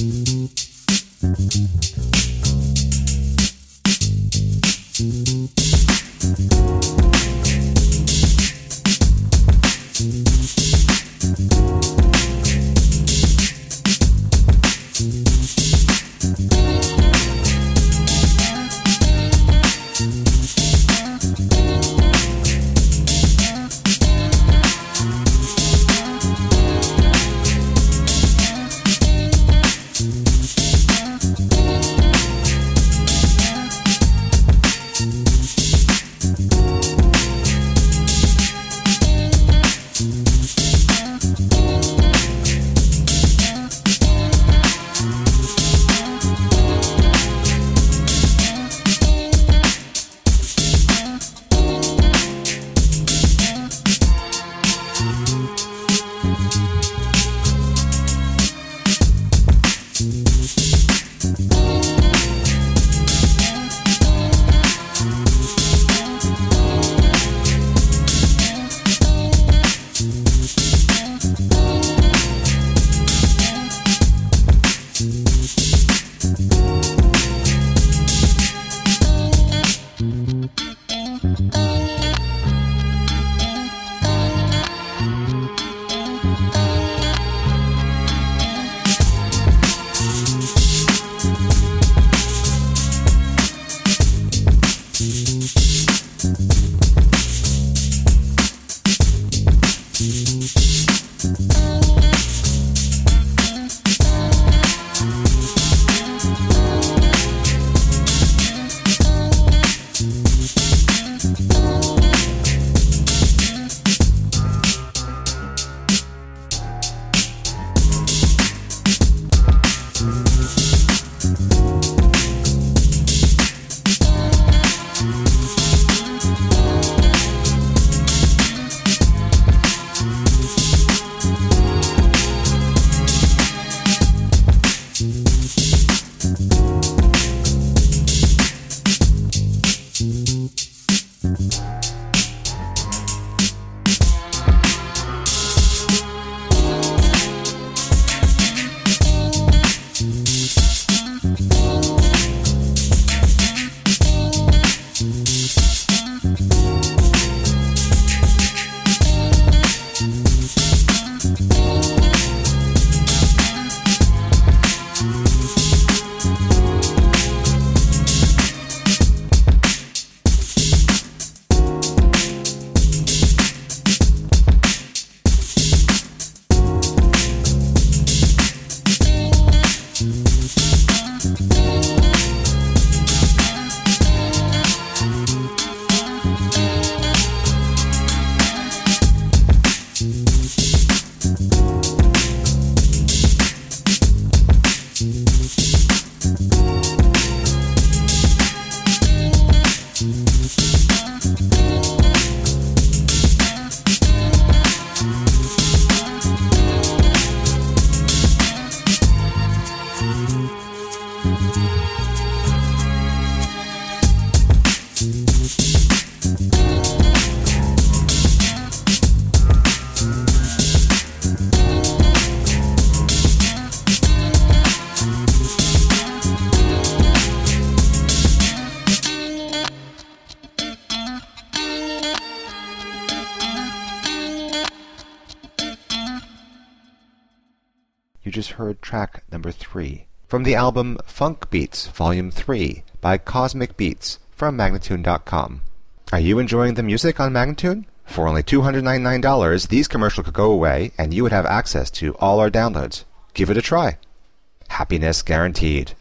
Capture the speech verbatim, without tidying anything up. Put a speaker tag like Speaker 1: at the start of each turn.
Speaker 1: You just heard track number three from the album Funk Beats Volume three by Cosmic Beats from Magnatune dot com. Are you enjoying the music on Magnatune? For only two hundred ninety-nine dollars, these commercials could go away and you would have access to all our downloads. Give it a try. Happiness guaranteed.